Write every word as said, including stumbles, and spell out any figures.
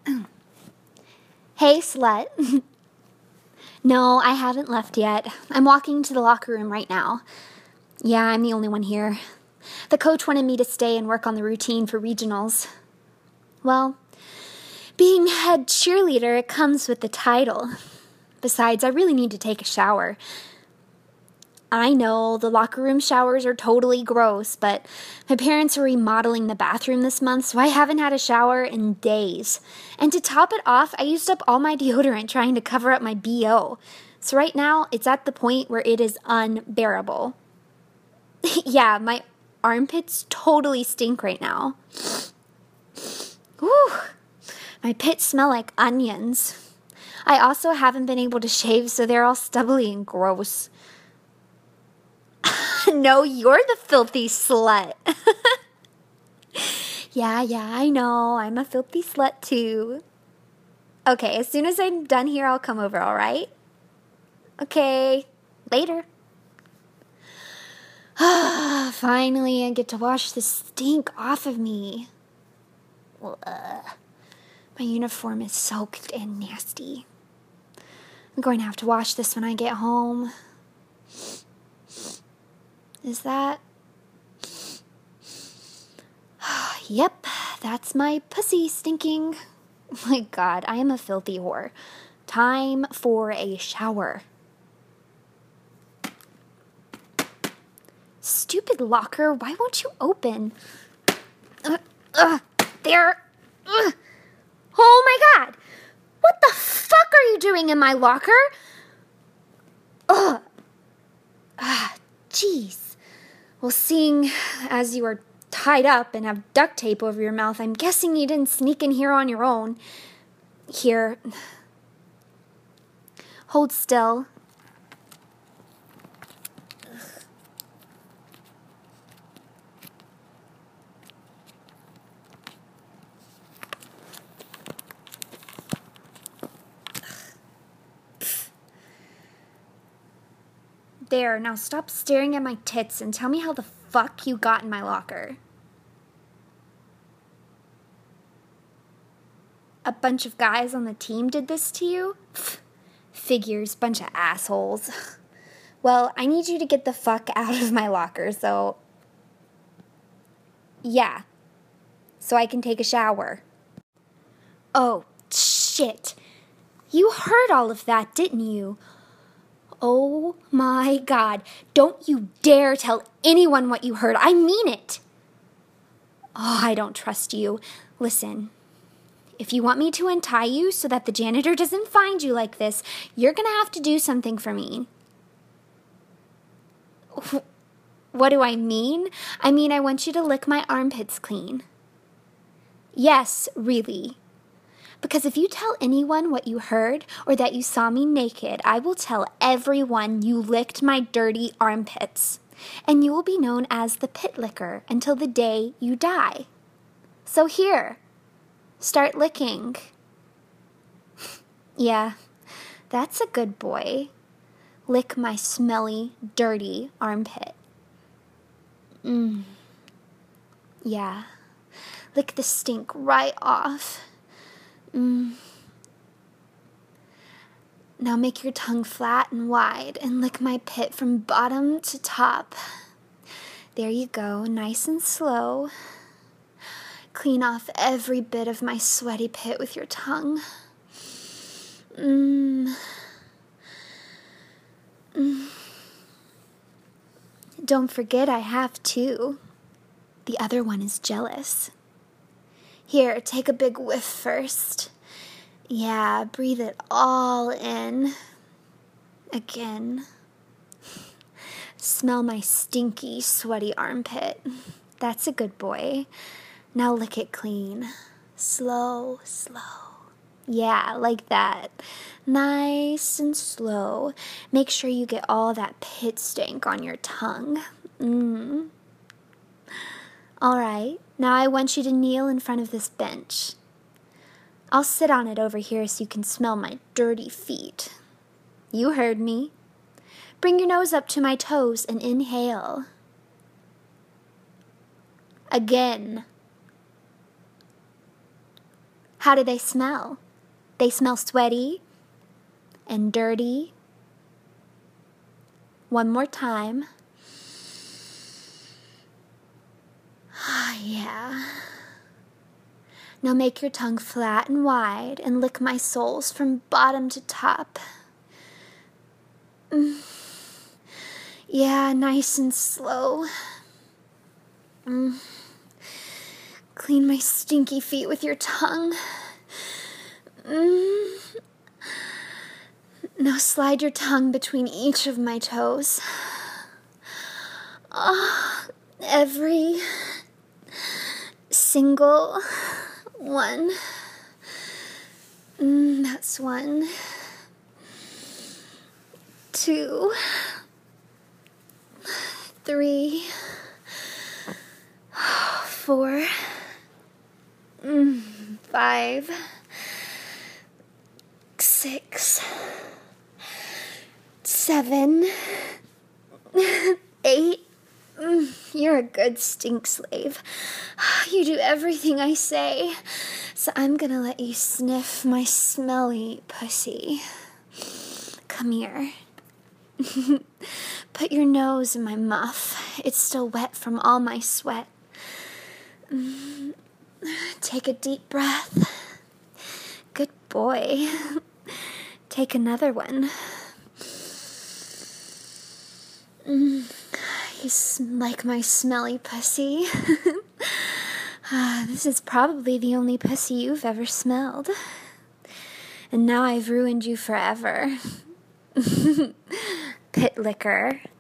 Hey, slut. No, I haven't left yet. I'm walking to the locker room right now. Yeah, I'm the only one here. The coach wanted me to stay and work on the routine for regionals. Well, being head cheerleader, it comes with the title. Besides, I really need to take a shower. I know the locker room showers are totally gross, but my parents are remodeling the bathroom this month, so I haven't had a shower in days. And to top it off, I used up all my deodorant trying to cover up my B O. So right now, it's at the point where it is unbearable. Yeah, my armpits totally stink right now. Whew. My pits smell like onions. I also haven't been able to shave, so they're all stubbly and gross. No, you're the filthy slut. Yeah, yeah, I know. I'm a filthy slut too. Okay, as soon as I'm done here, I'll come over, all right? Okay, later. Finally, I get to wash the stink off of me. Ugh. My uniform is soaked and nasty. I'm going to have to wash this when I get home. Is that? Yep, that's my pussy stinking. My God, I am a filthy whore. Time for a shower. Stupid locker, why won't you open? Uh, uh, there. Uh. Oh my God! What the fuck are you doing in my locker? Ugh. Ah, jeez. Well, seeing as you are tied up and have duct tape over your mouth, I'm guessing you didn't sneak in here on your own. Here. Hold still. There, now stop staring at my tits and tell me how the fuck you got in my locker. A bunch of guys on the team did this to you? Pfft, figures, bunch of assholes. Well, I need you to get the fuck out of my locker, so... Yeah. So I can take a shower. Oh, shit. You heard all of that, didn't you? Oh my God, don't you dare tell anyone what you heard. I mean it. Oh, I don't trust you. Listen, if you want me to untie you so that the janitor doesn't find you like this, you're gonna have to do something for me. What do I mean? I mean, I want you to lick my armpits clean. Yes, really. Because if you tell anyone what you heard or that you saw me naked, I will tell everyone you licked my dirty armpits. And you will be known as the pit licker until the day you die. So here, start licking. Yeah, that's a good boy. Lick my smelly, dirty armpit. Mmm. Yeah, lick the stink right off. Mm. Now make your tongue flat and wide and lick my pit from bottom to top. There you go, nice and slow. Clean off every bit of my sweaty pit with your tongue. Mm. Mm. Don't forget I have two. The other one is jealous. Here, take a big whiff first. Yeah, breathe it all in. Again. Smell my stinky, sweaty armpit. That's a good boy. Now lick it clean. Slow, slow. Yeah, like that. Nice and slow. Make sure you get all that pit stank on your tongue. Mmm. All right, now I want you to kneel in front of this bench. I'll sit on it over here so you can smell my dirty feet. You heard me. Bring your nose up to my toes and inhale. Again. How do they smell? They smell sweaty and dirty. One more time. Ah, yeah. Now make your tongue flat and wide and lick my soles from bottom to top. Mm. Yeah, nice and slow. Mm. Clean my stinky feet with your tongue. Mm. Now slide your tongue between each of my toes. Oh, every single one. Mm, that's one. Two. Three. Four. Mm, five. Six. Seven. Eight. Mm, you're a good stink slave. You do everything I say. So I'm gonna let you sniff my smelly pussy. Come here. Put your nose in my muff. It's still wet from all my sweat. Mm, take a deep breath. Good boy. Take another one. Mm, you sm- like my smelly pussy. uh, this is probably the only pussy you've ever smelled. And now I've ruined you forever. Pit licker.